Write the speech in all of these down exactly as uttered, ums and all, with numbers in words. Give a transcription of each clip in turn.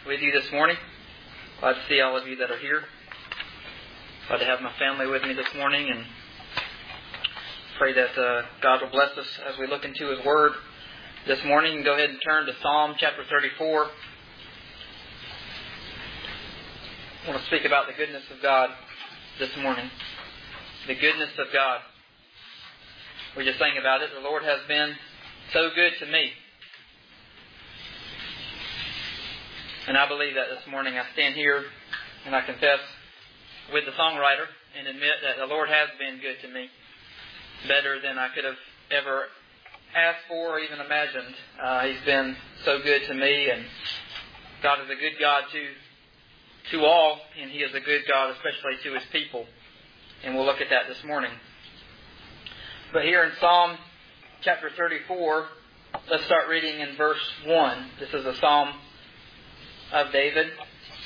with you this morning. Glad to see all of you that are here. Glad to have my family with me this morning, and pray that uh, God will bless us as we look into His Word this morning. And go ahead and turn to Psalm chapter thirty-four. I want to speak about the goodness of God this morning. The goodness of God. We just sang about it. The Lord has been so good to me. And I believe that this morning. I stand here and I confess with the songwriter and admit that the Lord has been good to me. Better than I could have ever asked for or even imagined. Uh, he's been so good to me, and God is a good God to, to all, and He is a good God especially to His people. And we'll look at that this morning. But here in Psalm chapter thirty-four, let's start reading in verse one. This is a psalm of David. It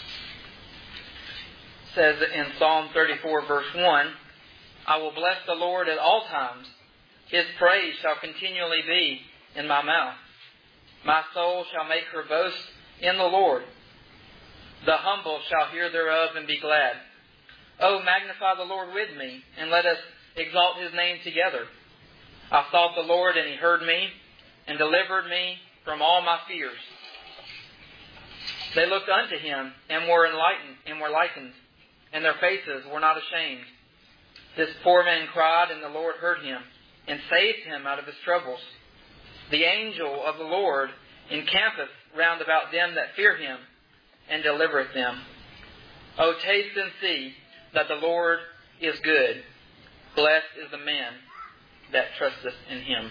says in Psalm thirty-four verse one, I will bless the Lord at all times. His praise shall continually be in my mouth. My soul shall make her boast in the Lord. The humble shall hear thereof and be glad. Oh, magnify the Lord with me, and let us exalt His name together. I sought the Lord, and He heard me, and delivered me from all my fears. They looked unto Him, and were enlightened, and were lightened, and their faces were not ashamed. This poor man cried, and the Lord heard him, and saved him out of his troubles. The angel of the Lord encampeth round about them that fear Him, and delivereth them. O taste and see that the Lord is good. Blessed is the man that trusteth in Him.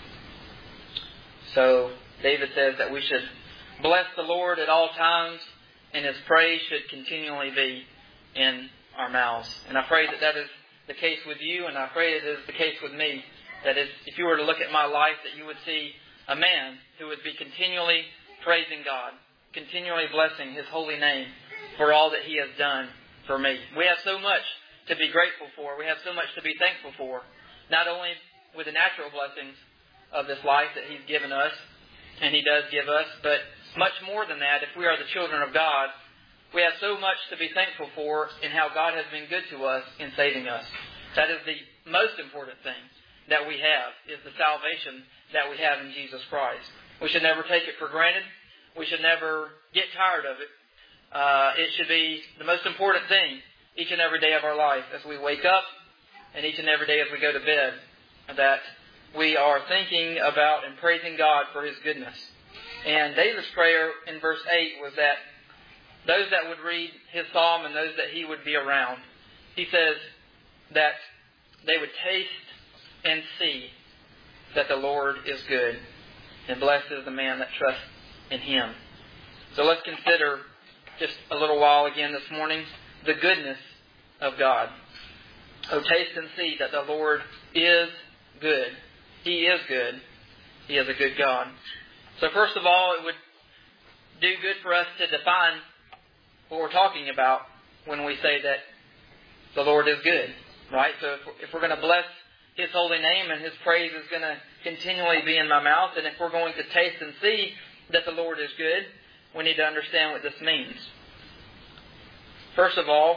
So David says that we should bless the Lord at all times, and His praise should continually be in our mouths. And I pray that that is the case with you, and I pray it is the case with me, that if, if you were to look at my life, that you would see a man who would be continually praising God, continually blessing His holy name for all that He has done for me. We have so much to be grateful for. We have so much to be thankful for, not only with the natural blessings of this life that He's given us, and He does give us, but much more than that, if we are the children of God, we have so much to be thankful for in how God has been good to us in saving us. That is the most important thing that we have, is the salvation that we have in Jesus Christ. We should never take it for granted. We should never get tired of it. Uh, it should be the most important thing each and every day of our life as we wake up, and each and every day as we go to bed, that we are thinking about and praising God for His goodness. And David's prayer in verse eight was that those that would read his psalm and those that he would be around, he says that they would taste and see that the Lord is good, and blessed is the man that trusts in Him. So let's consider just a little while again this morning the goodness of God. Oh, taste and see that the Lord is good. He is good. He is a good God. So first of all, it would do good for us to define what we're talking about when we say that the Lord is good, right? So if we're going to bless His holy name, and His praise is going to continually be in my mouth, and if we're going to taste and see that the Lord is good, we need to understand what this means. First of all,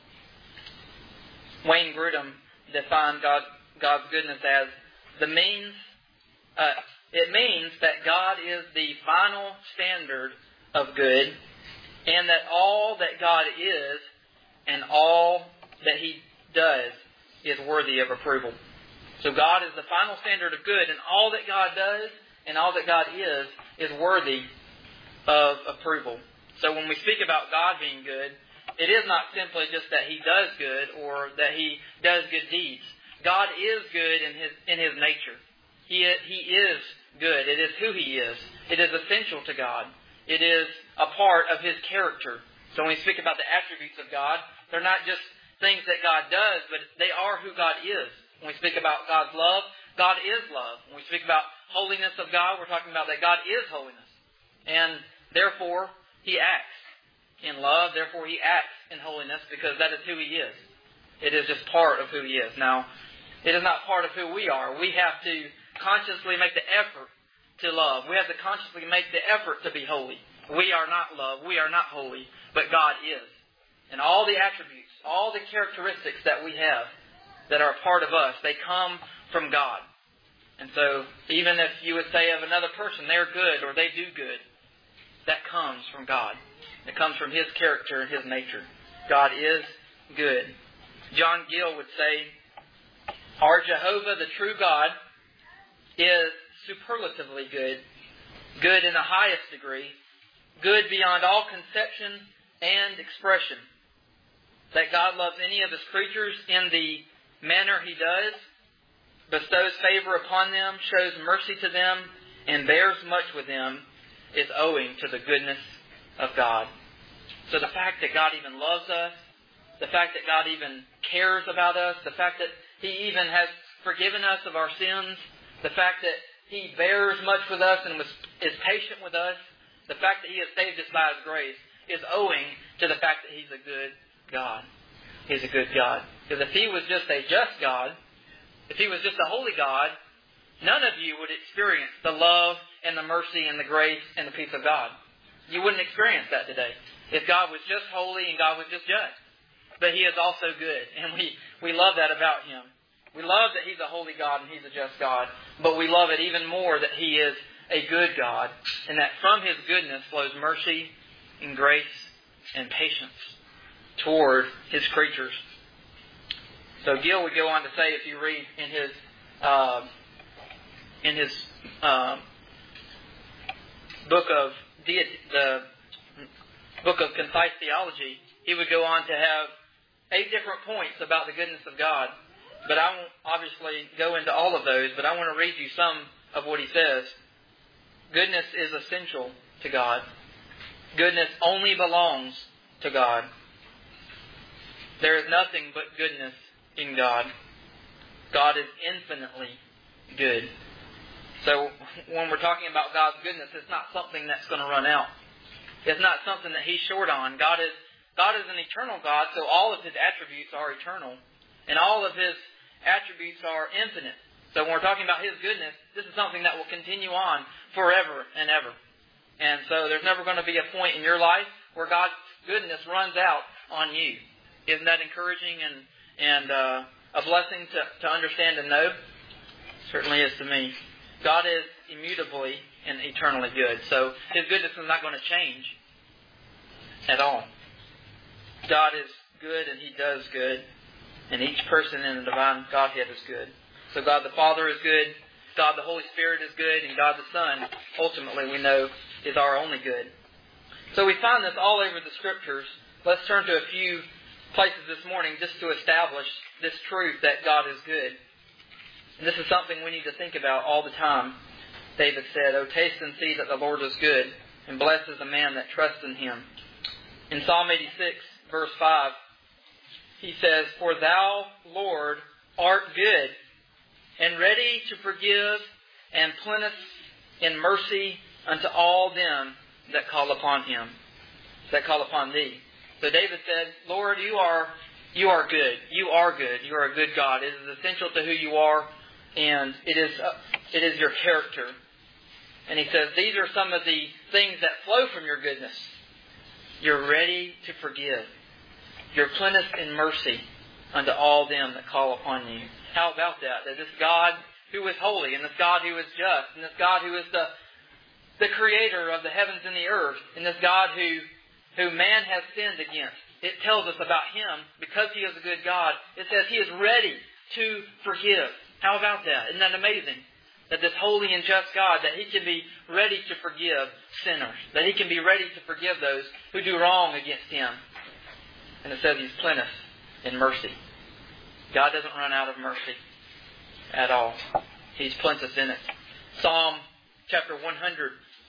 Wayne Grudem defined God, God's goodness as the means. Uh, it means that God is the final standard of good, and that all that God is and all that He does is worthy of approval. So God is the final standard of good, and all that God does and all that God is is worthy of approval. So when we speak about God being good, it is not simply just that He does good or that He does good deeds. God is good in His in His nature. He He is good. It is who He is. It is essential to God. It is a part of His character. So when we speak about the attributes of God, they're not just things that God does, but they are who God is. When we speak about God's love, God is love. When we speak about holiness of God, we're talking about that God is holiness. And therefore, He acts in love. Therefore, He acts in holiness, because that is who He is. It is just part of who He is. Now, it is not part of who we are. We have to consciously make the effort to love. We have to consciously make the effort to be holy. We are not love. We are not holy. But God is. And all the attributes, all the characteristics that we have that are a part of us, they come from God. And so even if you would say of another person, they're good or they do good, that comes from God. It comes from His character and His nature. God is good. John Gill would say, our Jehovah, the true God, is superlatively good, good in the highest degree, good beyond all conception and expression. That God loves any of His creatures in the manner He does, bestows favor upon them, shows mercy to them, and bears much with them, is owing to the goodness of God. So the fact that God even loves us, the fact that God even cares about us, the fact that He even has forgiven us of our sins, the fact that He bears much with us and was, is patient with us, the fact that He has saved us by His grace, is owing to the fact that He's a good God. He's a good God. Because if He was just a just God, if He was just a holy God, none of you would experience the love and the mercy and the grace and the peace of God. You wouldn't experience that today. If God was just holy and God was just just. But He is also good. And we, we love that about Him. We love that He's a holy God and He's a just God. But we love it even more that He is a good God. And that from His goodness flows mercy and grace and patience toward His creatures. So Gill would go on to say, if you read in his uh, in his uh, book of deity, the book of Concise Theology, he would go on to have eight different points about the goodness of God. But I won't obviously go into all of those, but I want to read you some of what he says. Goodness is essential to God. Goodness only belongs to God. There is nothing but goodness in God. God is infinitely good. So when we're talking about God's goodness, it's not something that's going to run out. It's not something that He's short on. God is God is an eternal God, so all of His attributes are eternal. And all of His attributes are infinite. So when we're talking about His goodness, this is something that will continue on forever and ever. And so there's never going to be a point in your life where God's goodness runs out on you. Isn't that encouraging and, and uh, a blessing to, to understand and know? Certainly is to me. God is immutably and eternally good. So His goodness is not going to change at all. God is good and He does good. And each person in the divine Godhead is good. So God the Father is good. God the Holy Spirit is good. And God the Son, ultimately we know, is our only good. So we find this all over the Scriptures. Let's turn to a few places this morning just to establish this truth that God is good. And this is something we need to think about all the time. David said, "O taste and see that the Lord is good, and blessed is the man that trusts in Him." In Psalm eighty-six, verse five, he says, "For Thou, Lord, art good, and ready to forgive, and plenteous in mercy unto all them that call upon Him," that call upon Thee. So David said, "Lord, you are you are good. You are good. You are a good God. It is essential to who you are, and it is uh, it is your character." And he says, these are some of the things that flow from your goodness. You're ready to forgive. You're plenteous in mercy unto all them that call upon you. How about that? That this God who is holy, and this God who is just, and this God who is the the creator of the heavens and the earth, and this God who who man has sinned against. It tells us about Him, because He is a good God, it says He is ready to forgive. How about that? Isn't that amazing? That this holy and just God, that He can be ready to forgive sinners. That He can be ready to forgive those who do wrong against Him. And it says He's plenteous in mercy. God doesn't run out of mercy at all. He's plenteous in it. Psalm chapter one hundred.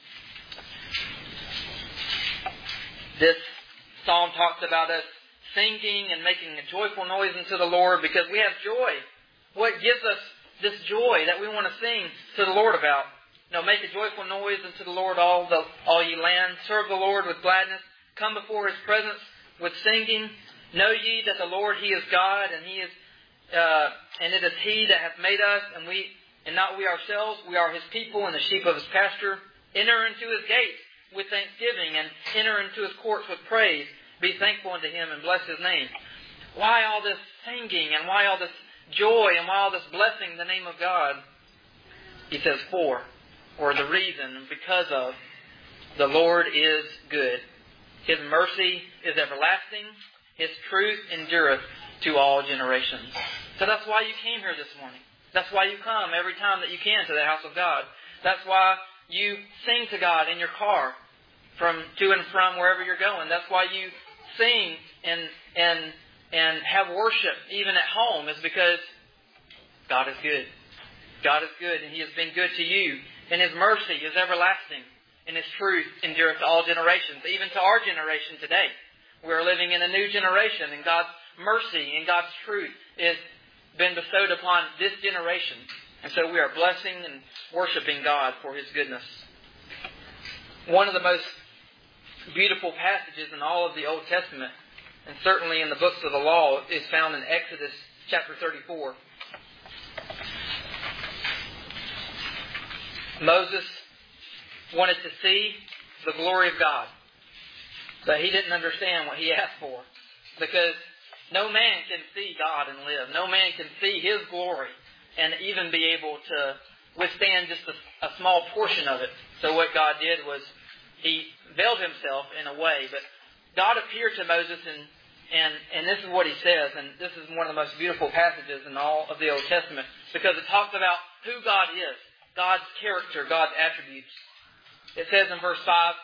This psalm talks about us singing and making a joyful noise unto the Lord because we have joy. What gives us this joy that we want to sing to the Lord about? You know, make a joyful noise unto the Lord, all the all ye lands. Serve the Lord with gladness. Come before His presence with singing. Know ye that the Lord, He is God, and He is, uh, and it is He that hath made us, and we, and not we ourselves. We are His people and the sheep of His pasture. Enter into His gates with thanksgiving and enter into His courts with praise. Be thankful unto Him and bless His name. Why all this singing and why all this joy and why all this blessing in the name of God? He says, for, or the reason, because of, the Lord is good. His mercy is everlasting. His truth endureth to all generations. So that's why you came here this morning. That's why you come every time that you can to the house of God. That's why you sing to God in your car from to and from wherever you're going. That's why you sing and and and have worship even at home, is because God is good. God is good, and He has been good to you. And His mercy is everlasting, and His truth endureth to all generations, even to our generation today. We are living in a new generation, and God's mercy and God's truth is been bestowed upon this generation. And so we are blessing and worshiping God for His goodness. One of the most beautiful passages in all of the Old Testament, and certainly in the books of the law, is found in Exodus chapter thirty-four. Moses wanted to see the glory of God, but he didn't understand what he asked for, because no man can see God and live. No man can see His glory and even be able to withstand just a, a small portion of it. So what God did was He veiled Himself in a way. But God appeared to Moses, and, and, and this is what He says. And this is one of the most beautiful passages in all of the Old Testament, because it talks about who God is, God's character, God's attributes. It says in verse five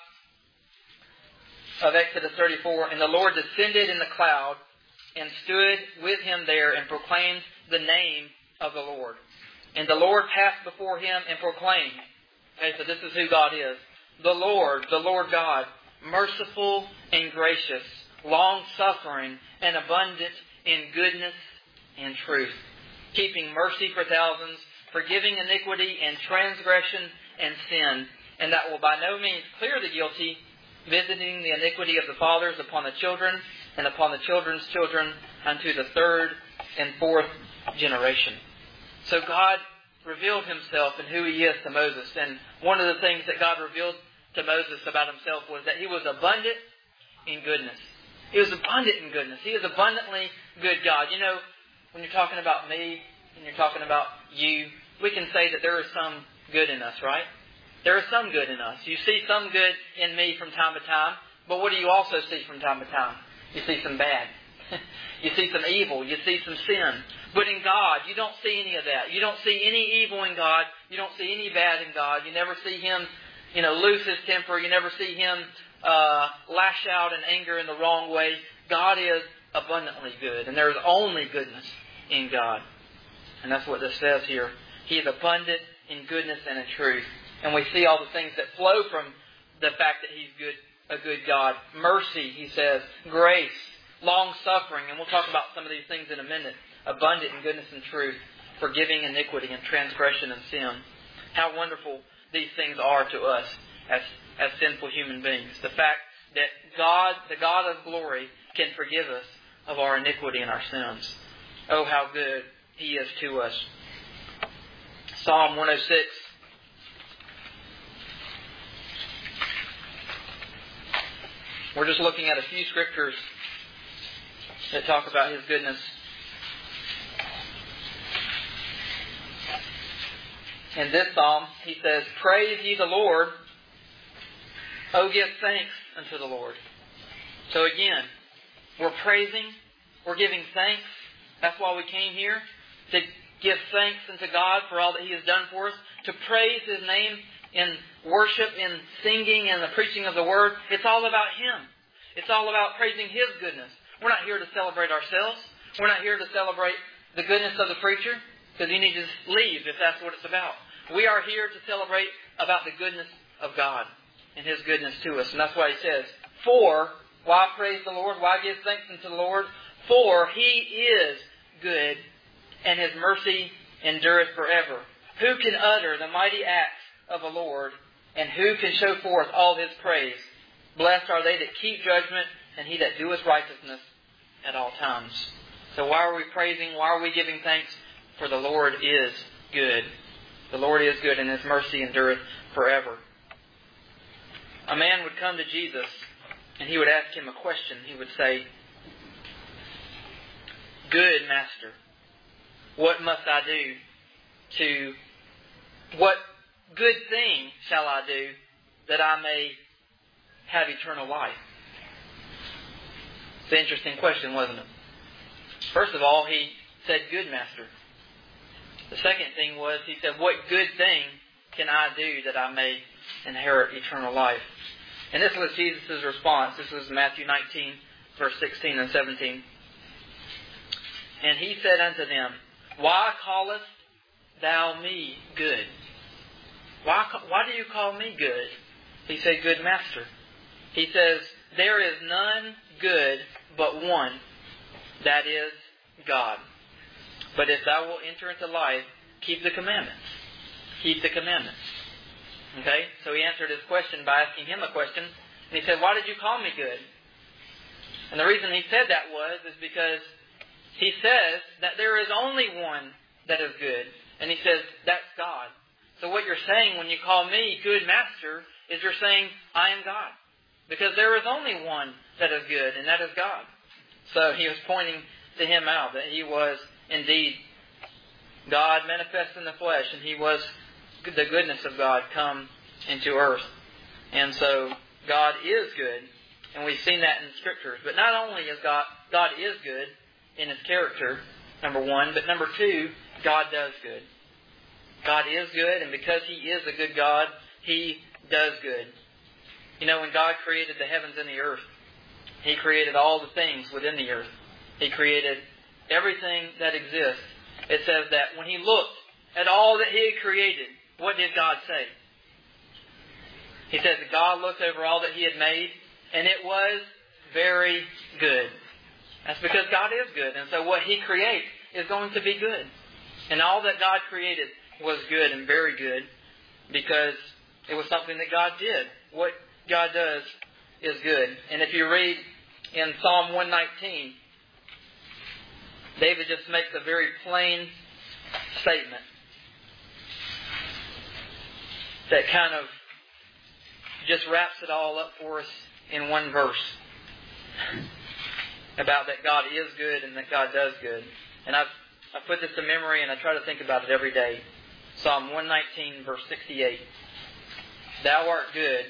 of Exodus thirty-four, and the Lord descended in the cloud and stood with him there and proclaimed the name of the Lord. And the Lord passed before him and proclaimed. Okay, so this is who God is. The Lord, the Lord God, merciful and gracious, long-suffering and abundant in goodness and truth, keeping mercy for thousands, forgiving iniquity and transgression and sin, and that will by no means clear the guilty, visiting the iniquity of the fathers upon the children, and upon the children's children, unto the third and fourth generation. So God revealed Himself and who He is to Moses. And one of the things that God revealed to Moses about Himself was that He was abundant in goodness. He was abundant in goodness. He is abundantly good God. You know, when you're talking about me and you're talking about you, we can say that there is some good in us, right? There is some good in us. You see some good in me from time to time, but what do you also see from time to time? You see some bad. You see some evil. You see some sin. But in God, you don't see any of that. You don't see any evil in God. You don't see any bad in God. You never see Him, you know, lose His temper. You never see Him uh, lash out in anger in the wrong way. God is abundantly good, and there is only goodness in God. And that's what this says here. He is abundant in goodness and in truth. And we see all the things that flow from the fact that He's good, a good God. Mercy, He says. Grace. Long-suffering. And we'll talk about some of these things in a minute. Abundant in goodness and truth. Forgiving iniquity and transgression and sin. How wonderful these things are to us as, as sinful human beings. The fact that God, the God of glory, can forgive us of our iniquity and our sins. Oh, how good He is to us. Psalm one oh six. We're just looking at a few scriptures that talk about His goodness. In this psalm, he says, praise ye the Lord. Oh, give thanks unto the Lord. So again, we're praising, we're giving thanks. That's why we came here, to give thanks unto God for all that He has done for us, to praise His name in worship, in singing, and the preaching of the Word. It's all about Him. It's all about praising His goodness. We're not here to celebrate ourselves. We're not here to celebrate the goodness of the preacher, because you need to leave if that's what it's about. We are here to celebrate about the goodness of God and His goodness to us. And that's why He says, for, why praise the Lord? Why give thanks unto the Lord? For He is good, and His mercy endureth forever. Who can utter the mighty acts of the Lord, and who can show forth all His praise? Blessed are they that keep judgment, and he that doeth righteousness at all times. So why are we praising? Why are we giving thanks? For the Lord is good. The Lord is good, and His mercy endureth forever. a man would come to Jesus and he would ask him a question. He would say, "Good Master, what must I do to, what good thing shall I do that I may have eternal life?" It's an interesting question, wasn't it? First of all, he said, "Good Master." The second thing was, he said, "What good thing can I do that I may inherit eternal life?" And this was Jesus' response. This was Matthew nineteen, verse sixteen and seventeen. "And he said unto them, Why callest thou me good?" Why, why do you call me good? He said, "Good Master." He says, "There is none good but one, that is God. But if thou wilt enter into life, keep the commandments." Keep the commandments. Okay? So he answered his question by asking him a question. And he said, "Why did you call me good?" And the reason he said that was is because he says that there is only one that is good. And he says, that's God. So what you're saying when you call me good Master is you're saying, I am God. Because there is only one that is good, and that is God. So he was pointing to him out that he was indeed God manifest in the flesh, and he was the goodness of God come into earth. And so God is good, and we've seen that in the Scriptures. But not only is God, God is good in His character, number one, but number two, God does good. God is good, and because He is a good God, He does good. You know, when God created the heavens and the earth, He created all the things within the earth. He created everything that exists. It says that when He looked at all that He had created, what did God say? He says that God looked over all that He had made, and it was very good. That's because God is good. And so what He creates is going to be good. And all that God created was good and very good because it was something that God did. What God does is good. And if you read in Psalm one nineteen, David just makes a very plain statement that kind of just wraps it all up for us in one verse about that God is good and that God does good. And I've I put this to memory and I try to think about it every day. Psalm one nineteen, verse sixty-eight. Thou art good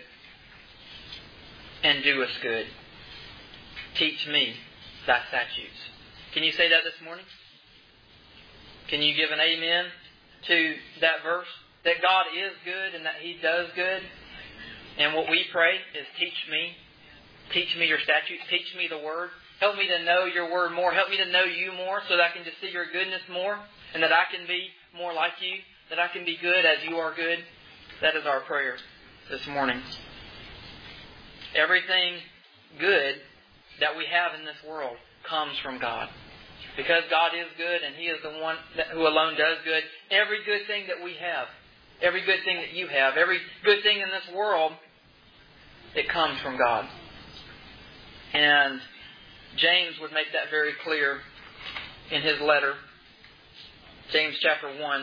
and doest good. Teach me thy statutes. Can you say that this morning? Can you give an amen to that verse? That God is good and that He does good. And what we pray is teach me. Teach me your statutes. Teach me the Word. Help me to know your Word more. Help me to know you more so that I can just see your goodness more. And that I can be more like you. That I can be good as you are good. That is our prayer this morning. Everything good that we have in this world comes from God. Because God is good and He is the one that, who alone does good. Every good thing that we have, every good thing that you have, every good thing in this world, it comes from God. And James would make that very clear in his letter. James chapter one.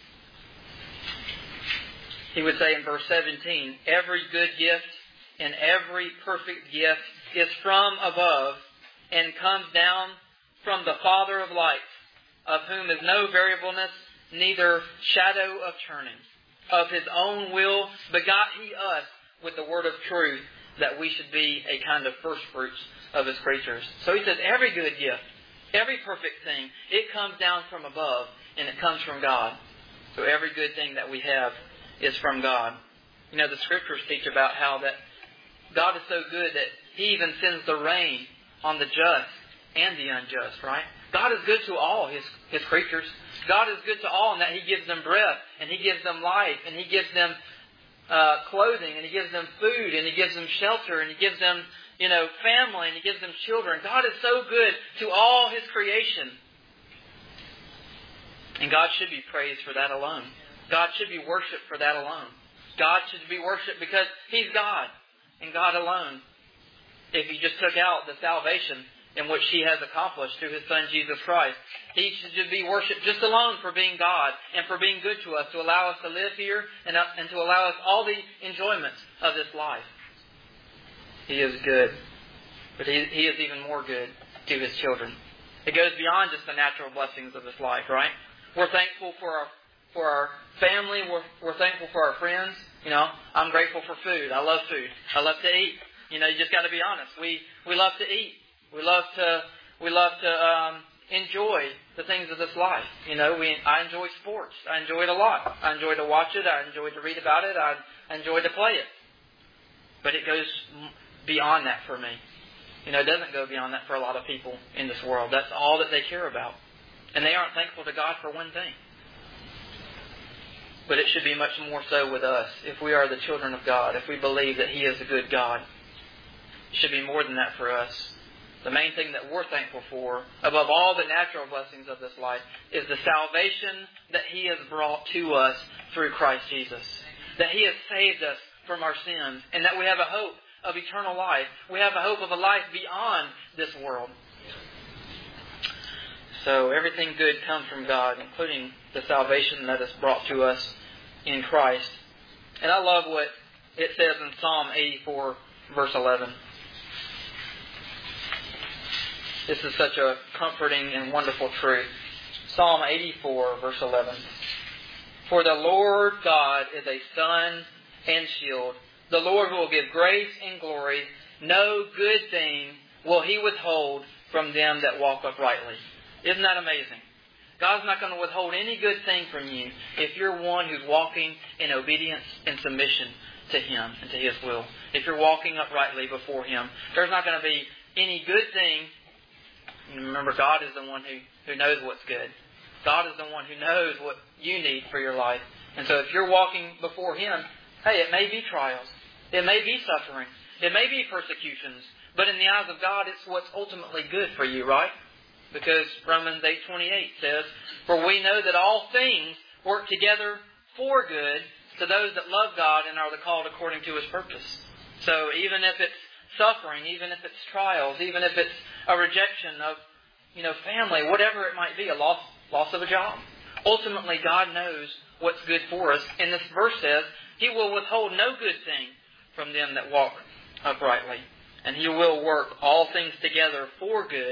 He would say in verse seventeen, every good gift and every perfect gift is from above and comes down from the Father of lights, of whom is no variableness, neither shadow of turning. Of His own will begot He us with the word of truth, that we should be a kind of first fruits of His creatures. So he says every good gift, every perfect thing, it comes down from above and it comes from God. So every good thing that we have is from God. You know, the Scriptures teach about how that God is so good that He even sends the rain on the just and the unjust, right? God is good to all His, His creatures. God is good to all in that He gives them breath and He gives them life and He gives them uh, clothing and He gives them food and He gives them shelter and He gives them, you know, family and He gives them children. God is so good to all His creation. And God should be praised for that alone. God should be worshipped for that alone. God should be worshipped because He's God and God alone. If He just took out the salvation in which He has accomplished through His Son Jesus Christ, He should be worshipped just alone for being God and for being good to us, to allow us to live here and, uh, and to allow us all the enjoyments of this life. He is good. But He, he is even more good to His children. It goes beyond just the natural blessings of this life, right? We're thankful for our for our family. We're, we're thankful for our friends. You know, I'm grateful for food. I love food. I love to eat. You know, you just got to be honest. We we love to eat. We love to we love to um, enjoy the things of this life. You know, we I enjoy sports. I enjoy it a lot. I enjoy to watch it. I enjoy to read about it. I enjoy to play it. But it goes beyond that for me. You know, it doesn't go beyond that for a lot of people in this world. That's all that they care about. And they aren't thankful to God for one thing. But it should be much more so with us. If we are the children of God, if we believe that He is a good God, it should be more than that for us. The main thing that we're thankful for, above all the natural blessings of this life, is the salvation that He has brought to us through Christ Jesus. That He has saved us from our sins, and that we have a hope of eternal life. We have a hope of a life beyond this world. So everything good comes from God, including the salvation that is brought to us in Christ. And I love what it says in Psalm eighty-four, verse eleven. This is such a comforting and wonderful truth. Psalm eighty-four, verse eleven. For the Lord God is a sun and shield. The Lord will give grace and glory. No good thing will He withhold from them that walk uprightly. Isn't that amazing? God's not going to withhold any good thing from you if you're one who's walking in obedience and submission to Him and to His will. If you're walking uprightly before Him, there's not going to be any good thing. Remember, God is the one who, who knows what's good. God is the one who knows what you need for your life. And so if you're walking before Him, hey, it may be trials. It may be suffering. It may be persecutions. But in the eyes of God, it's what's ultimately good for you, right? Because Romans eight twenty-eight says, for we know that all things work together for good to those that love God and are the called according to His purpose. So even if it's suffering, even if it's trials, even if it's a rejection of, you know, family, whatever it might be, a loss, loss of a job. Ultimately, God knows what's good for us. And this verse says, He will withhold no good thing from them that walk uprightly. And He will work all things together for good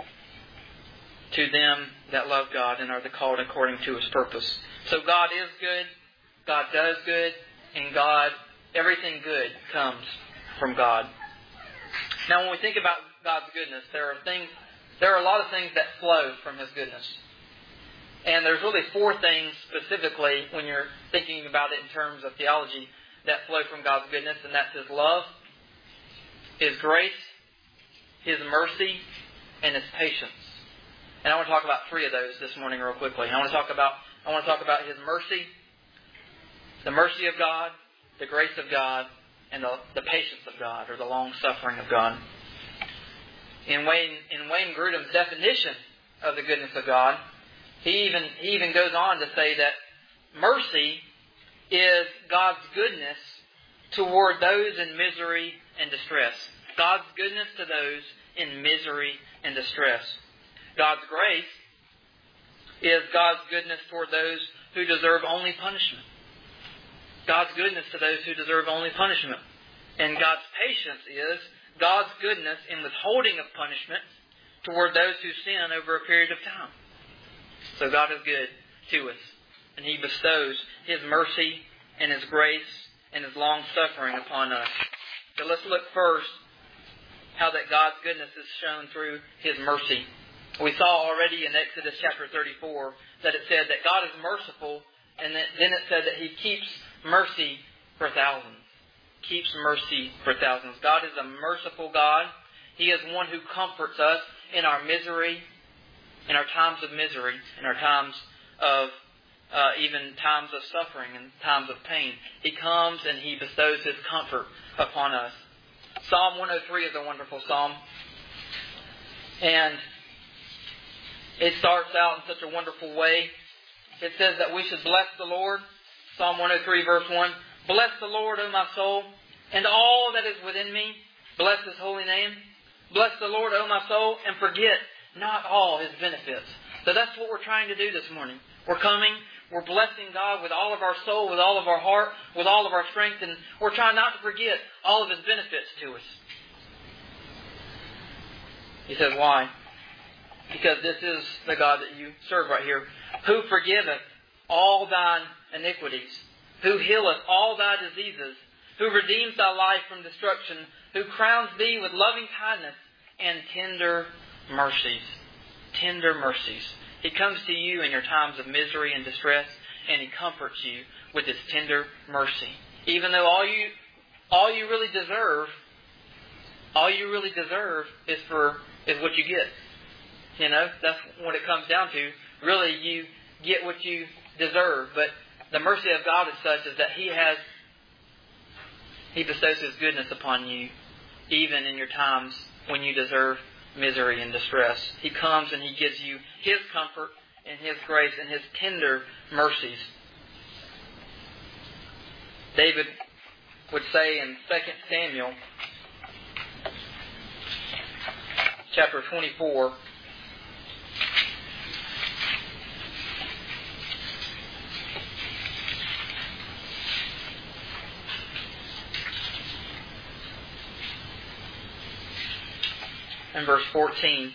to them that love God and are the called according to His purpose. So God is good, God does good, and God, everything good comes from God. Now when we think about God's goodness, there are things, there are a lot of things that flow from His goodness. And there's really four things specifically when you're thinking about it in terms of theology that flow from God's goodness, and that's His love, His grace, His mercy, and His patience. And I want to talk about three of those this morning real quickly. I want to talk about I want to talk about His mercy, the mercy of God, the grace of God, and the, the patience of God, or the long suffering of God. In Wayne in Wayne Grudem's definition of the goodness of God, he even he even goes on to say that mercy is God's goodness toward those in misery and distress. God's goodness to those in misery and distress. God's grace is God's goodness toward those who deserve only punishment. God's goodness to those who deserve only punishment. And God's patience is God's goodness in withholding of punishment toward those who sin over a period of time. So God is good to us. And He bestows His mercy and His grace and His long suffering upon us. So let's look first how that God's goodness is shown through His mercy. We saw already in Exodus chapter thirty-four that it said that God is merciful, and then it said that He keeps mercy for thousands. Keeps mercy for thousands. God is a merciful God. He is one who comforts us in our misery, in our times of misery, in our times of uh, even times of suffering and times of pain. He comes and He bestows His comfort upon us. Psalm one oh three is a wonderful psalm. And it starts out in such a wonderful way. It says that we should bless the Lord. Psalm one oh three verse one. Bless the Lord, O my soul, and all that is within me. Bless His holy name. Bless the Lord, O my soul, and forget not all His benefits. So that's what we're trying to do this morning. We're coming, we're blessing God with all of our soul, with all of our heart, with all of our strength, and we're trying not to forget all of His benefits to us. He says, why? Because this is the God that you serve right here. Who forgiveth all thine iniquities, who healeth all thy diseases, who redeems thy life from destruction, who crowns thee with loving kindness and tender mercies. Tender mercies. He comes to you in your times of misery and distress, and He comforts you with His tender mercy. Even though all you all you really deserve, all you really deserve is for is what you get. You know, that's what it comes down to. Really, you get what you deserve. But the mercy of God is such is that He has He bestows His goodness upon you, even in your times when you deserve misery and distress. He comes and He gives you His comfort and His grace and His tender mercies. David would say in Second Samuel chapter twenty-four, in verse fourteen,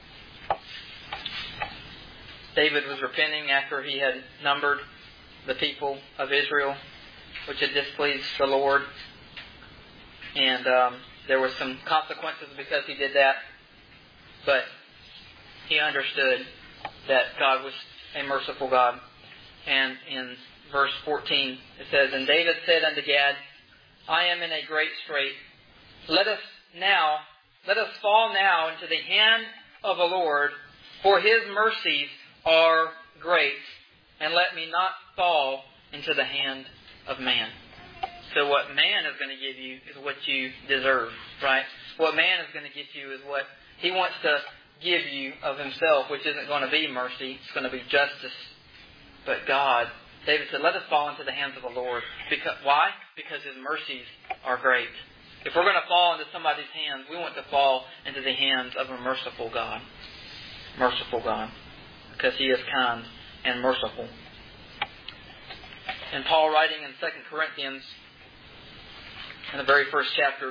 David was repenting after he had numbered the people of Israel, which had displeased the Lord. And um, there were some consequences because he did that. But he understood that God was a merciful God. And in verse fourteen, it says, And David said unto Gad, I am in a great strait. Let us now, let us fall now into the hand of the Lord, for His mercies are great, and let me not fall into the hand of man. So what man is going to give you is what you deserve, right? What man is going to give you is what he wants to give you of himself, which isn't going to be mercy. It's going to be justice. But God, David said, let us fall into the hands of the Lord. Because, why? Because His mercies are great. If we're going to fall into somebody's hands, we want to fall into the hands of a merciful God. Merciful God. Because He is kind and merciful. And Paul, writing in Second Corinthians, in the very first chapter,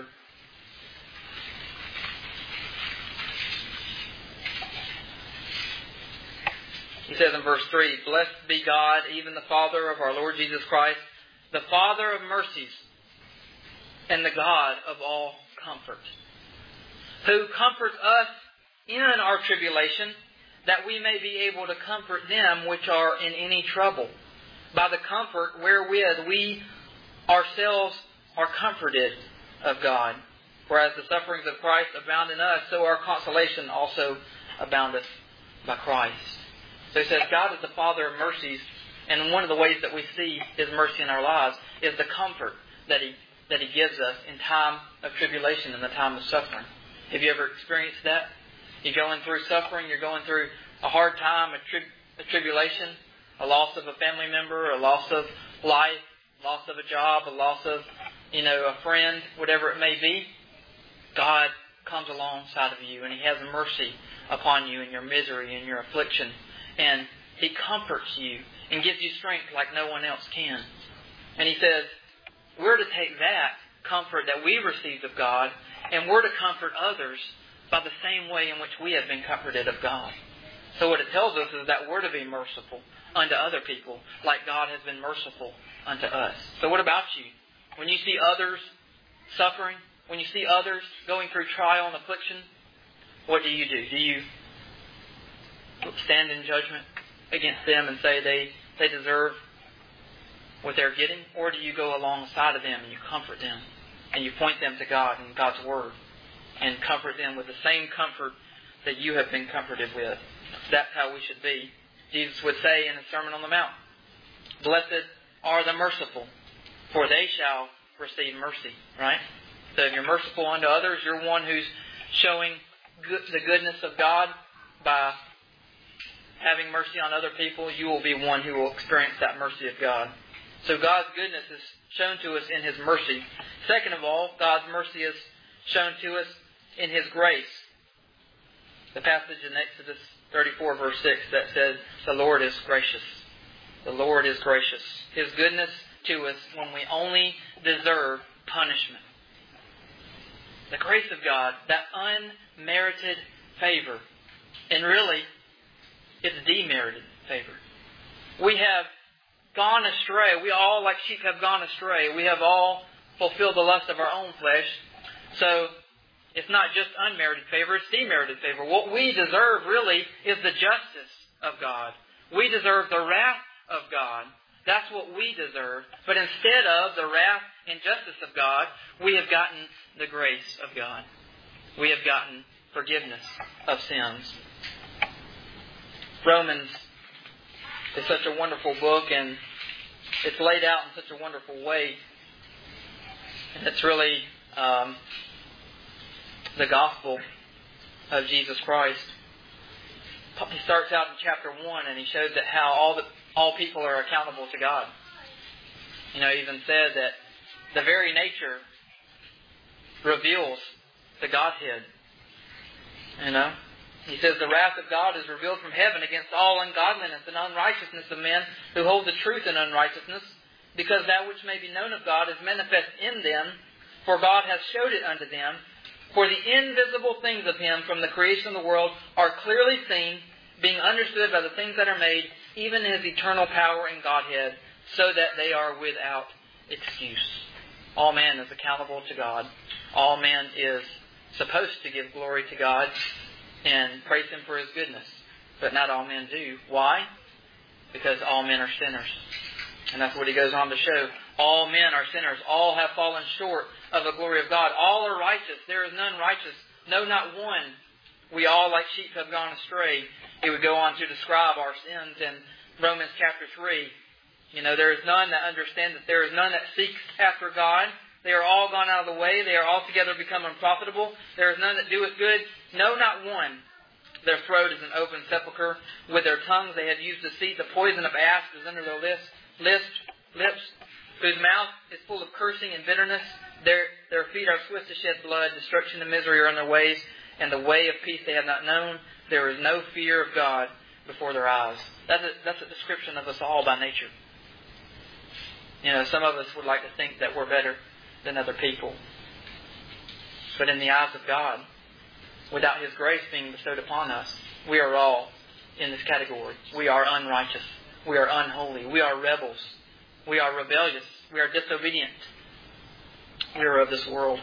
he says in verse three, Blessed be God, even the Father of our Lord Jesus Christ, the Father of mercies, and the God of all comfort, who comforts us in our tribulation, that we may be able to comfort them which are in any trouble, by the comfort wherewith we ourselves are comforted of God. Whereas the sufferings of Christ abound in us, so our consolation also aboundeth by Christ. So he says God is the Father of mercies, and one of the ways that we see His mercy in our lives is the comfort that He that He gives us in time of tribulation, in the time of suffering. Have you ever experienced that? You're going through suffering, you're going through a hard time, a, tri- a tribulation, a loss of a family member, a loss of life, loss of a job, a loss of, you know, a friend, whatever it may be. God comes alongside of you and He has mercy upon you in your misery and your affliction. And He comforts you and gives you strength like no one else can. And He says, we're to take that comfort that we received of God, and we're to comfort others by the same way in which we have been comforted of God. So what it tells us is that we're to be merciful unto other people like God has been merciful unto us. So what about you? When you see others suffering, when you see others going through trial and affliction, what do you do? Do you stand in judgment against them and say they, they deserve what they're getting? Or do you go alongside of them and you comfort them and you point them to God and God's Word and comfort them with the same comfort that you have been comforted with? That's how we should be. Jesus would say in the Sermon on the Mount, Blessed are the merciful, for they shall receive mercy. Right? So if you're merciful unto others, you're one who's showing good, the goodness of God by having mercy on other people. You will be one who will experience that mercy of God. So God's goodness is shown to us in His mercy. Second of all, God's mercy is shown to us in His grace. The passage in Exodus thirty-four verse six that says, The Lord is gracious. The Lord is gracious. His goodness to us when we only deserve punishment. The grace of God, that unmerited favor. And really, it's demerited favor. We have gone astray. We all, like sheep, have gone astray. We have all fulfilled the lust of our own flesh. So, it's not just unmerited favor, it's demerited favor. What we deserve, really, is the justice of God. We deserve the wrath of God. That's what we deserve. But instead of the wrath and justice of God, we have gotten the grace of God. We have gotten forgiveness of sins. Romans is such a wonderful book, and it's laid out in such a wonderful way. And it's really um, the gospel of Jesus Christ. He starts out in chapter one, and he shows that how all the all people are accountable to God. You know, he even said that the very nature reveals the Godhead. You know, he says the wrath of God is revealed from heaven against all ungodliness and unrighteousness of men who hold the truth in unrighteousness, because that which may be known of God is manifest in them, for God hath showed it unto them. For the invisible things of Him from the creation of the world are clearly seen, being understood by the things that are made, even His eternal power and Godhead, so that they are without excuse. All man is accountable to God. All man is supposed to give glory to God and praise Him for His goodness. But not all men do. Why? Because all men are sinners. And that's what he goes on to show. All men are sinners. All have fallen short of the glory of God. All are righteous. There is none righteous. No, not one. We all, like sheep, have gone astray. He would go on to describe our sins in Romans chapter three. You know, there is none that understands it. There is none that seeks after God. They are all gone out of the way. They are altogether become unprofitable. There is none that doeth good. No, not one. Their throat is an open sepulchre. With their tongues they have used deceit. The poison of asps is under their lips. Lips, lips, whose mouth is full of cursing and bitterness. Their, their feet are swift to shed blood. Destruction and misery are in their ways, and the way of peace they have not known. There is no fear of God before their eyes. That's a, that's a description of us all by nature. You know, some of us would like to think that we're better than other people. But in the eyes of God, without His grace being bestowed upon us, we are all in this category. We are unrighteous. We are unholy. We are rebels. We are rebellious. We are disobedient. We are of this world.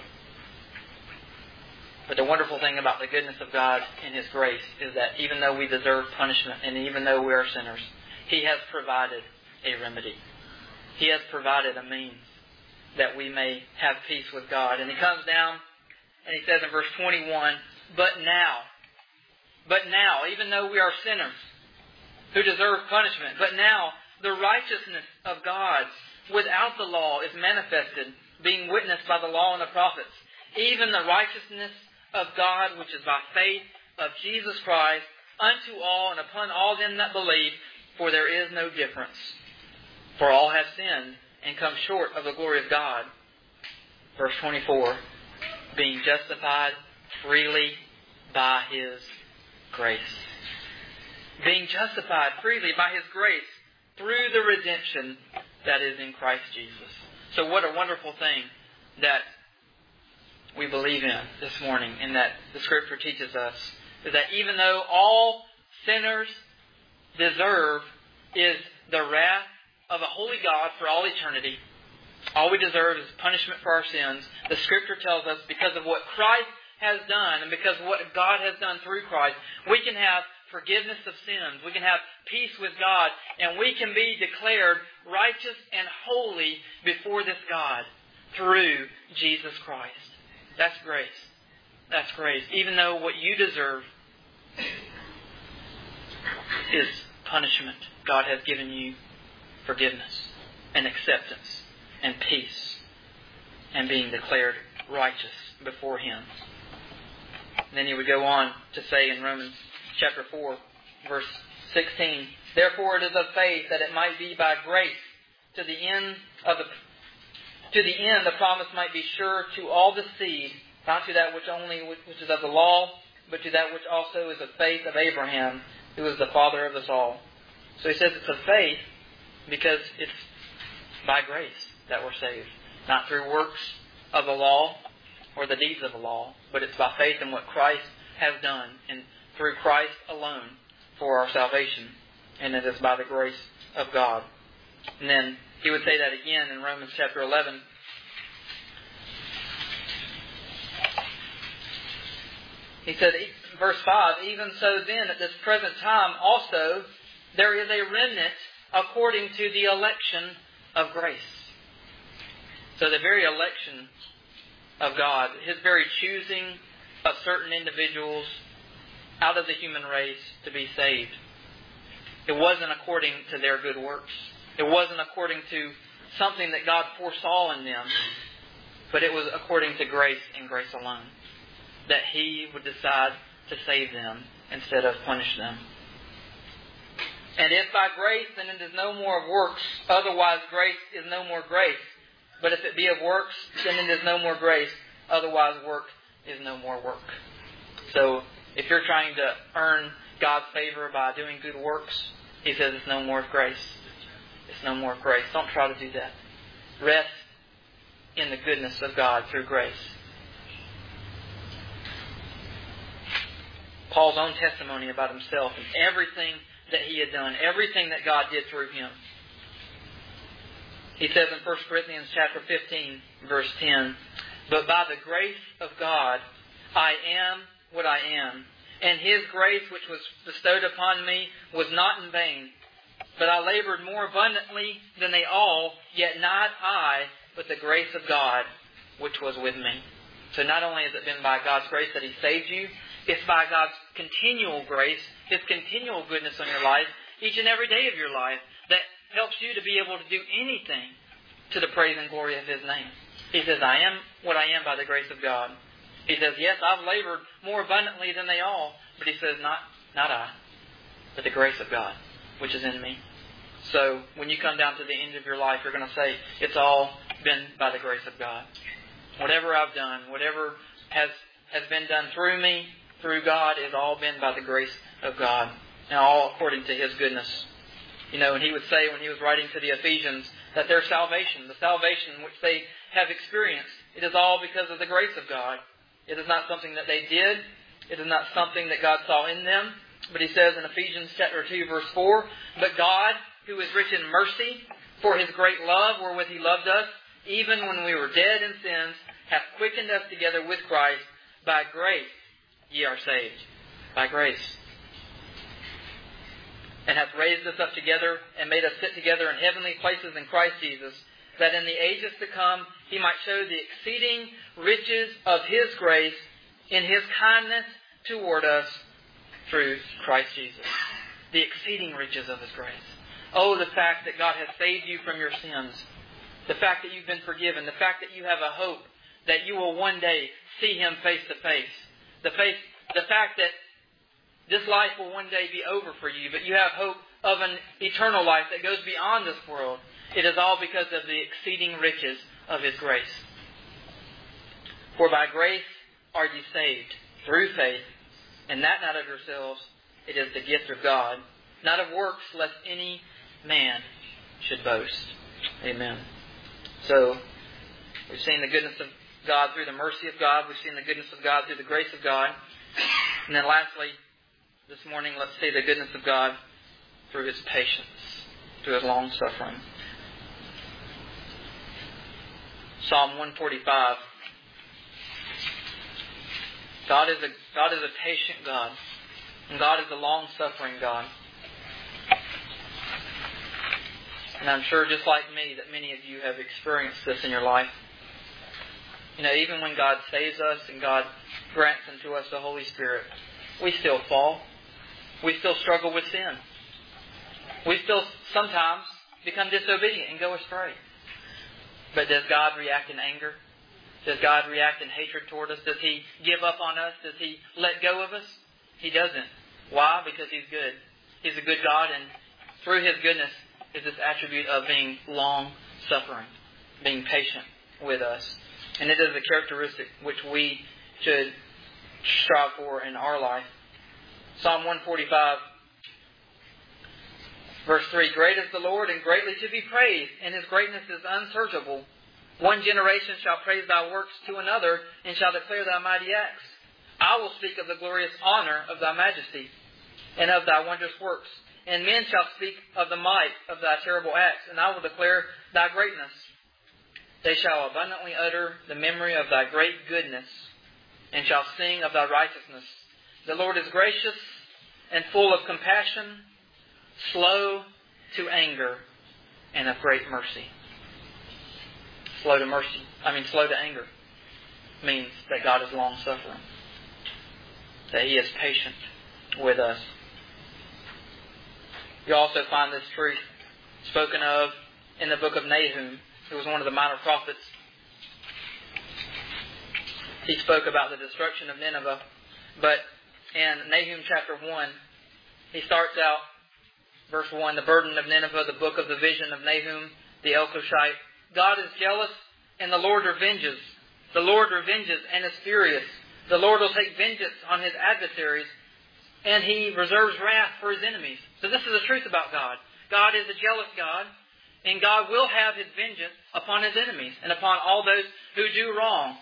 But the wonderful thing about the goodness of God and His grace is that even though we deserve punishment and even though we are sinners, He has provided a remedy. He has provided a means that we may have peace with God. And He comes down and He says in verse twenty-one, But now, but now, even though we are sinners who deserve punishment, but now the righteousness of God without the law is manifested, being witnessed by the law and the prophets, even the righteousness of God, which is by faith of Jesus Christ, unto all and upon all them that believe, for there is no difference. For all have sinned and come short of the glory of God. Verse twenty-four, being justified freely by His grace. Being justified freely by His grace through the redemption that is in Christ Jesus. So what a wonderful thing that we believe in this morning, and that the Scripture teaches us, is that even though all sinners deserve is the wrath of a holy God for all eternity, all we deserve is punishment for our sins, the Scripture tells us because of what Christ has done and because of what God has done through Christ, we can have forgiveness of sins, we can have peace with God, and we can be declared righteous and holy before this God through Jesus Christ. That's grace. That's grace. Even though what you deserve is punishment, God has given you forgiveness and acceptance and peace and being declared righteous before Him. And then he would go on to say in Romans chapter four, verse sixteen, Therefore it is of faith that it might be by grace to the end of the to the end the promise might be sure to all the seed, not to that which only which is of the law, but to that which also is of faith of Abraham, who is the father of us all. So he says it's of faith because it's by grace that we're saved, not through works of the law or the deeds of the law, but it's by faith in what Christ has done, and through Christ alone for our salvation. And it is by the grace of God. And then he would say that again in Romans chapter eleven. He said, verse five, even so then at this present time also there is a remnant according to the election of grace. So the very election of God, His very choosing of certain individuals out of the human race to be saved. It wasn't according to their good works. It wasn't according to something that God foresaw in them. But it was according to grace and grace alone. That He would decide to save them instead of punish them. And if by grace, then it is no more of works. Otherwise grace is no more grace. But if it be of works, then it is no more grace. Otherwise work is no more work. So if you're trying to earn God's favor by doing good works, He says it's no more of grace. It's no more of grace. Don't try to do that. Rest in the goodness of God through grace. Paul's own testimony about himself and everything that he had done, everything that God did through him. He says in First Corinthians chapter fifteen, verse ten, "But by the grace of God, I am what I am. And His grace which was bestowed upon me was not in vain. But I labored more abundantly than they all, yet not I, but the grace of God which was with me." So not only has it been by God's grace that He saved you, it's by God's continual grace, His continual goodness on your life, each and every day of your life, that helps you to be able to do anything to the praise and glory of His name. He says, I am what I am by the grace of God. He says, yes, I've labored more abundantly than they all. But He says, not, not I, but the grace of God, which is in me. So when you come down to the end of your life, you're going to say, it's all been by the grace of God. Whatever I've done, whatever has, has been done through me, through God, has all been by the grace of God. And all according to His goodness. You know, and he would say when he was writing to the Ephesians that their salvation, the salvation which they have experienced, it is all because of the grace of God. It is not something that they did. It is not something that God saw in them. But he says in Ephesians chapter two, verse four, "But God, who is rich in mercy, for His great love wherewith He loved us, even when we were dead in sins, hath quickened us together with Christ. By grace ye are saved." By grace. "And hath raised us up together, and made us sit together in heavenly places in Christ Jesus, that in the ages to come He might show the exceeding riches of His grace in His kindness toward us through Christ Jesus." The exceeding riches of His grace. Oh, the fact that God has saved you from your sins. The fact that you've been forgiven. The fact that you have a hope that you will one day see Him face to face. The face, the fact that this life will one day be over for you, but you have hope of an eternal life that goes beyond this world. It is all because of the exceeding riches of His grace. "For by grace are ye saved, through faith, and that not of yourselves, it is the gift of God, not of works, lest any man should boast." Amen. So, we've seen the goodness of God through the mercy of God. We've seen the goodness of God through the grace of God. And then lastly, this morning, let's see the goodness of God through His patience, through His long suffering. Psalm one forty-five. God is a God is a patient God, and God is a long suffering God. And I'm sure, just like me, that many of you have experienced this in your life. You know, even when God saves us and God grants unto us the Holy Spirit, we still fall. We still struggle with sin. We still sometimes become disobedient and go astray. But does God react in anger? Does God react in hatred toward us? Does He give up on us? Does He let go of us? He doesn't. Why? Because He's good. He's a good God, and through His goodness is this attribute of being long-suffering, being patient with us. And it is a characteristic which we should strive for in our life. Psalm one forty-five, verse three, "Great is the Lord, and greatly to be praised, and His greatness is unsearchable. One generation shall praise Thy works to another, and shall declare Thy mighty acts. I will speak of the glorious honor of thy majesty, and of thy wondrous works. And men shall speak of the might of thy terrible acts, and I will declare thy greatness. They shall abundantly utter the memory of thy great goodness, and shall sing of thy righteousness. The Lord is gracious and full of compassion, slow to anger, and of great mercy. Slow to mercy. I mean, slow to anger means that God is long-suffering, that He is patient with us. You also find this truth spoken of in the book of Nahum, who was one of the minor prophets. He spoke about the destruction of Nineveh, but in Nahum chapter one, he starts out, verse one, the burden of Nineveh, the book of the vision of Nahum, the Elkoshite. God is jealous, and the Lord revenges. The Lord revenges and is furious. The Lord will take vengeance on His adversaries, and He reserves wrath for His enemies. So this is the truth about God. God is a jealous God, and God will have His vengeance upon His enemies and upon all those who do wrong.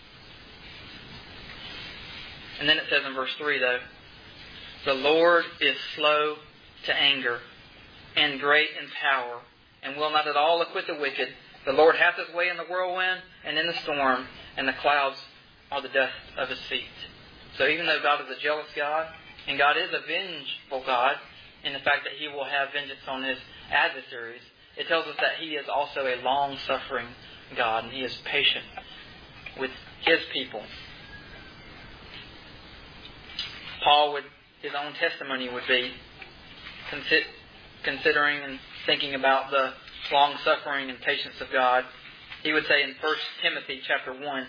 And then it says in verse three, though, the Lord is slow to anger and great in power, and will not at all acquit the wicked. The Lord hath His way in the whirlwind and in the storm, and the clouds are the dust of His feet. So even though God is a jealous God, and God is a vengeful God, in the fact that He will have vengeance on His adversaries, it tells us that He is also a long-suffering God, and He is patient with His people. Paul would, his own testimony would be, considering and thinking about the long-suffering and patience of God. He would say in First Timothy chapter one,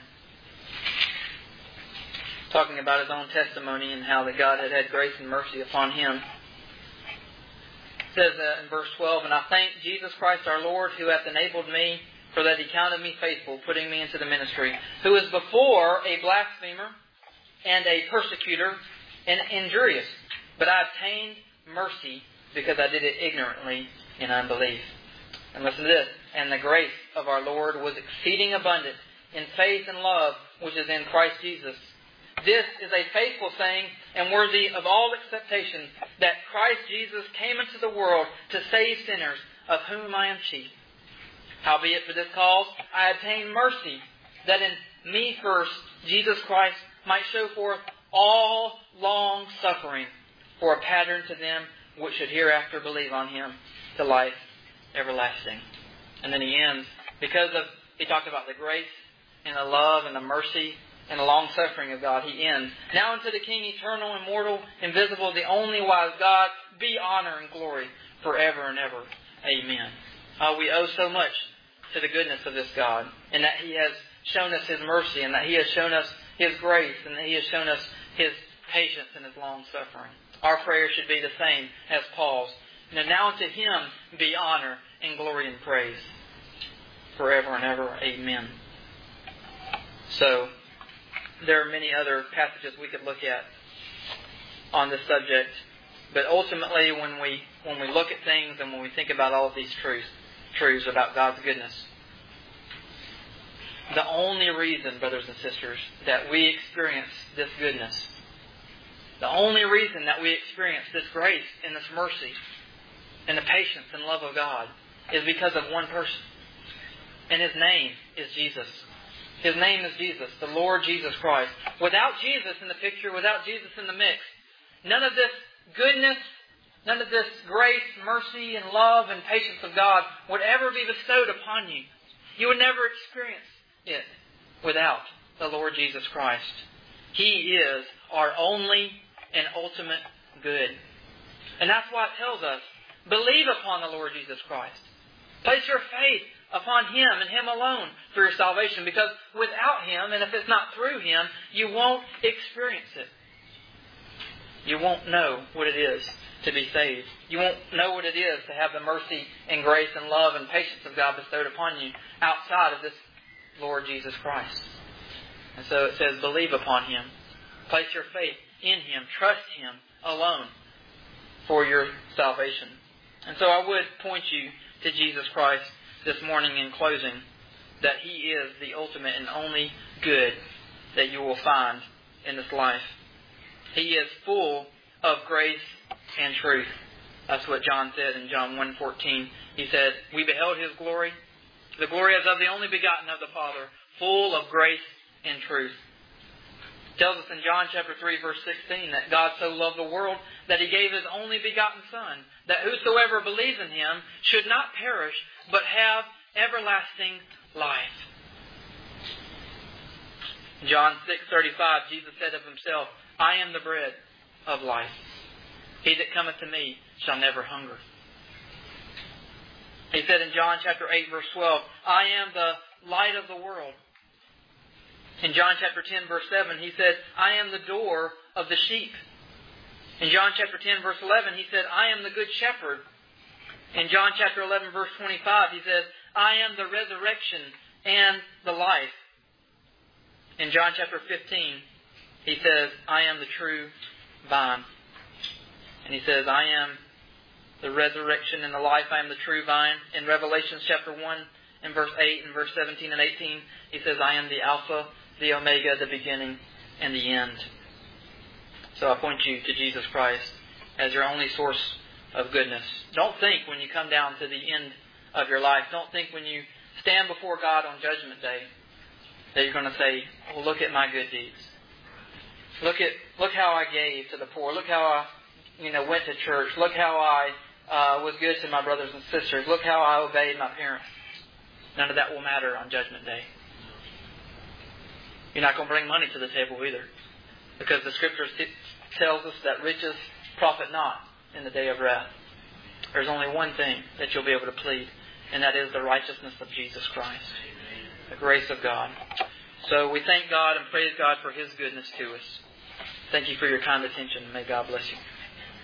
talking about his own testimony and how that God had had grace and mercy upon him. It says uh, in verse twelve, and I thank Jesus Christ our Lord, who hath enabled me, for that He counted me faithful, putting me into the ministry, who was before a blasphemer and a persecutor and injurious, but I obtained mercy because I did it ignorantly in unbelief. And listen to this. And the grace of our Lord was exceeding abundant in faith and love, which is in Christ Jesus. This is a faithful saying and worthy of all acceptation, that Christ Jesus came into the world to save sinners, of whom I am chief. Howbeit for this cause I obtained mercy, that in me first Jesus Christ might show forth all long suffering, for a pattern to them which should hereafter believe on Him to life everlasting. And then he ends, because of, he talked about the grace and the love and the mercy and the long suffering of God. He ends, now unto the King, eternal, immortal, invisible, the only wise God, be honor and glory forever and ever. Amen. Uh, we owe so much to the goodness of this God, and that He has shown us His mercy, and that He has shown us His grace, and that He has shown us His patience and His long suffering. Our prayer should be the same as Paul's. And now unto Him be honor and glory and praise forever and ever. Amen. So, there are many other passages we could look at on this subject. But ultimately, when we when we look at things and when we think about all of these truths, truths about God's goodness, the only reason, brothers and sisters, that we experience this goodness, the only reason that we experience this grace and this mercy and the patience and love of God is because of one person. And His name is Jesus. His name is Jesus, the Lord Jesus Christ. Without Jesus in the picture, without Jesus in the mix, none of this goodness, none of this grace, mercy, and love and patience of God would ever be bestowed upon you. You would never experience it without the Lord Jesus Christ. He is our only and ultimate good. And that's why it tells us, believe upon the Lord Jesus Christ. Place your faith upon Him and Him alone for your salvation, because without Him, and if it's not through Him, you won't experience it. You won't know what it is to be saved. You won't know what it is to have the mercy and grace and love and patience of God bestowed upon you outside of this Lord Jesus Christ. And so it says, believe upon Him. Place your faith in Him. Trust Him alone for your salvation. And so I would point you to Jesus Christ this morning in closing, that He is the ultimate and only good that you will find in this life. He is full of grace and truth. That's what John said in John one fourteen. He said, we beheld His glory. The glory as of the only begotten of the Father, full of grace and truth. It tells us in John chapter three, verse sixteen, that God so loved the world that He gave His only begotten Son, that whosoever believes in Him should not perish, but have everlasting life. In John six thirty-five, Jesus said of Himself, I am the bread of life. He that cometh to me shall never hunger. He said in John chapter eight, verse twelve, I am the light of the world. In John chapter ten, verse seven, He said, I am the door of the sheep. In John chapter ten, verse eleven, He said, I am the good shepherd. In John chapter eleven, verse twenty-five, He says, I am the resurrection and the life. In John chapter fifteen, He says, I am the true vine. And He says, I am the resurrection and the life. I am the true vine. In Revelation chapter one and verse eight and verse seventeen and eighteen, He says, I am the Alpha, the Omega, the beginning and the end. So I point you to Jesus Christ as your only source of goodness. Don't think when you come down to the end of your life, don't think when you stand before God on Judgment Day that you're going to say, well, look at my good deeds. Look at look how I gave to the poor. Look how I you know, went to church. Look how I uh, was good to my brothers and sisters. Look how I obeyed my parents. None of that will matter on Judgment Day. You're not going to bring money to the table either. Because the Scripture tells us that riches profit not in the day of wrath. There's only one thing that you'll be able to plead, and that is the righteousness of Jesus Christ. The grace of God. So we thank God and praise God for His goodness to us. Thank you for your kind attention. May God bless you.